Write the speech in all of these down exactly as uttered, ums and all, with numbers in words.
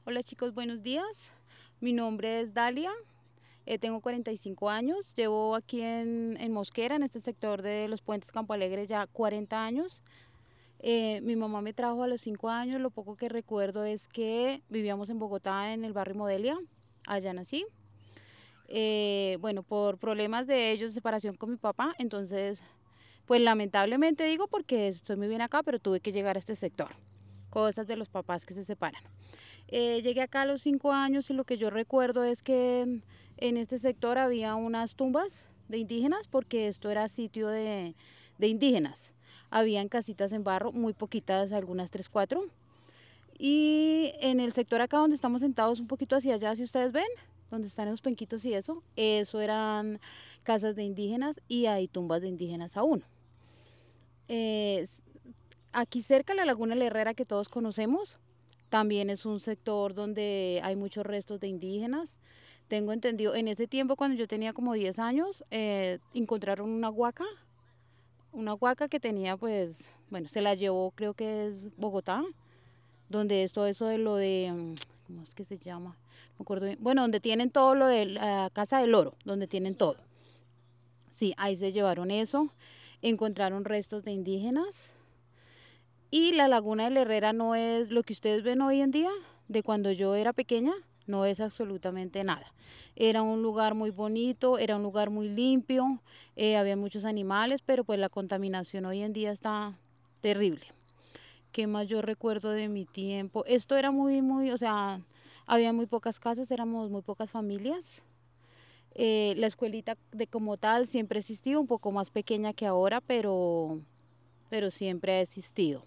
Hola chicos, buenos días. Mi nombre es Dalia, eh, tengo cuarenta y cinco años, llevo aquí en, en Mosquera, en este sector de los Puentes Campo Alegre, ya cuarenta años. Eh, mi mamá me trajo a los cinco años, lo poco que recuerdo es que vivíamos en Bogotá, en el barrio Modelia, allá nací. Eh, bueno, por problemas de ellos, separación con mi papá, entonces, pues lamentablemente digo porque estoy muy bien acá, pero tuve que llegar a este sector, cosas de los papás que se separan. Eh, llegué acá a los cinco años y lo que yo recuerdo es que en, en este sector había unas tumbas de indígenas porque esto era sitio de, de indígenas. Habían casitas en barro, muy poquitas, algunas tres, cuatro. Y en el sector acá donde estamos sentados un poquito hacia allá, si ustedes ven, donde están esos penquitos y eso, eso eran casas de indígenas y hay tumbas de indígenas aún. Eh, Aquí cerca la Laguna La Herrera que todos conocemos, también es un sector donde hay muchos restos de indígenas. Tengo entendido, en ese tiempo cuando yo tenía como diez años, eh, encontraron una huaca, una huaca que tenía pues, bueno, se la llevó creo que es Bogotá, donde es todo eso de lo de, mm, ¿cómo es que se llama? No me acuerdo bien. Bueno, donde tienen todo lo de la Casa del Oro, donde tienen todo. Sí, ahí se llevaron eso, encontraron restos de indígenas. Y la Laguna de la Herrera no es lo que ustedes ven hoy en día, de cuando yo era pequeña, no es absolutamente nada. Era un lugar muy bonito, era un lugar muy limpio, eh, había muchos animales, pero pues la contaminación hoy en día está terrible. ¿Qué más yo recuerdo de mi tiempo? Esto era muy, muy, o sea, había muy pocas casas, éramos muy pocas familias. Eh, la escuelita de como tal siempre ha existido, un poco más pequeña que ahora, pero, pero siempre ha existido.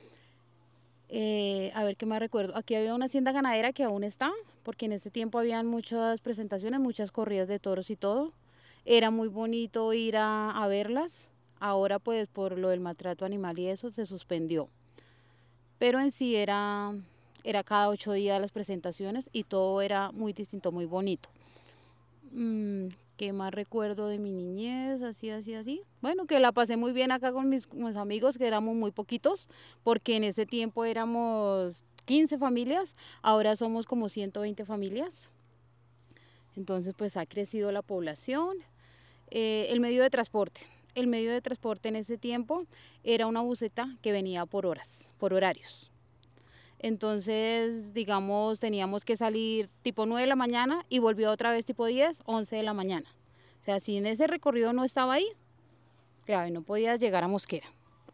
Eh, a ver qué más recuerdo. Aquí había una hacienda ganadera que aún está, porque en ese tiempo habían muchas presentaciones, muchas corridas de toros y todo. Era muy bonito ir a, a verlas. Ahora pues por lo del maltrato animal y eso se suspendió. Pero en sí era, era cada ocho días las presentaciones y todo era muy distinto, muy bonito. Mm, ¿Qué más recuerdo de mi niñez? Así, así, así. Bueno, que la pasé muy bien acá con mis, mis amigos, que éramos muy poquitos, porque en ese tiempo éramos quince familias, ahora somos como ciento veinte familias. Entonces, pues ha crecido la población. Eh, el medio de transporte. El medio de transporte en ese tiempo era una buseta que venía por horas, por horarios. Entonces, digamos, teníamos que salir tipo nueve de la mañana y volvió otra vez tipo diez, once de la mañana. O sea, si en ese recorrido no estaba ahí, claro, no podía llegar a Mosquera.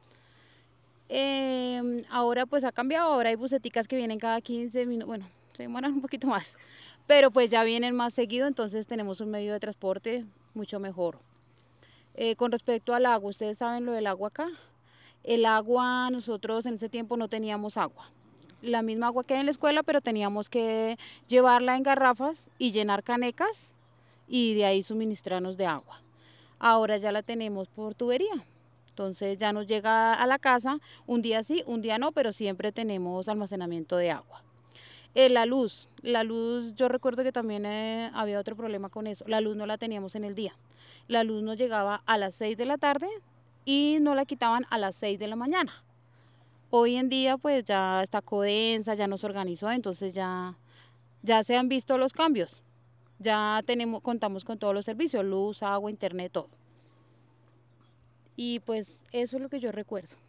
Eh, ahora pues ha cambiado, ahora hay buseticas que vienen cada quince minutos, bueno, se demoran un poquito más, pero pues ya vienen más seguido, entonces tenemos un medio de transporte mucho mejor. Eh, con respecto al agua, ustedes saben lo del agua acá. El agua, nosotros en ese tiempo no teníamos agua. La misma agua que hay en la escuela, pero teníamos que llevarla en garrafas y llenar canecas y de ahí suministrarnos de agua. Ahora ya la tenemos por tubería. Entonces ya nos llega a la casa un día sí, un día no, pero siempre tenemos almacenamiento de agua. Eh, la luz, la luz, yo recuerdo que también eh, había otro problema con eso. La luz no la teníamos en el día. La luz nos llegaba a las seis de la tarde y no la quitaban a las seis de la mañana. Hoy en día pues ya está Codensa, ya nos organizó, entonces ya, ya se han visto los cambios. Ya tenemos, contamos con todos los servicios, luz, agua, internet, todo. Y pues eso es lo que yo recuerdo.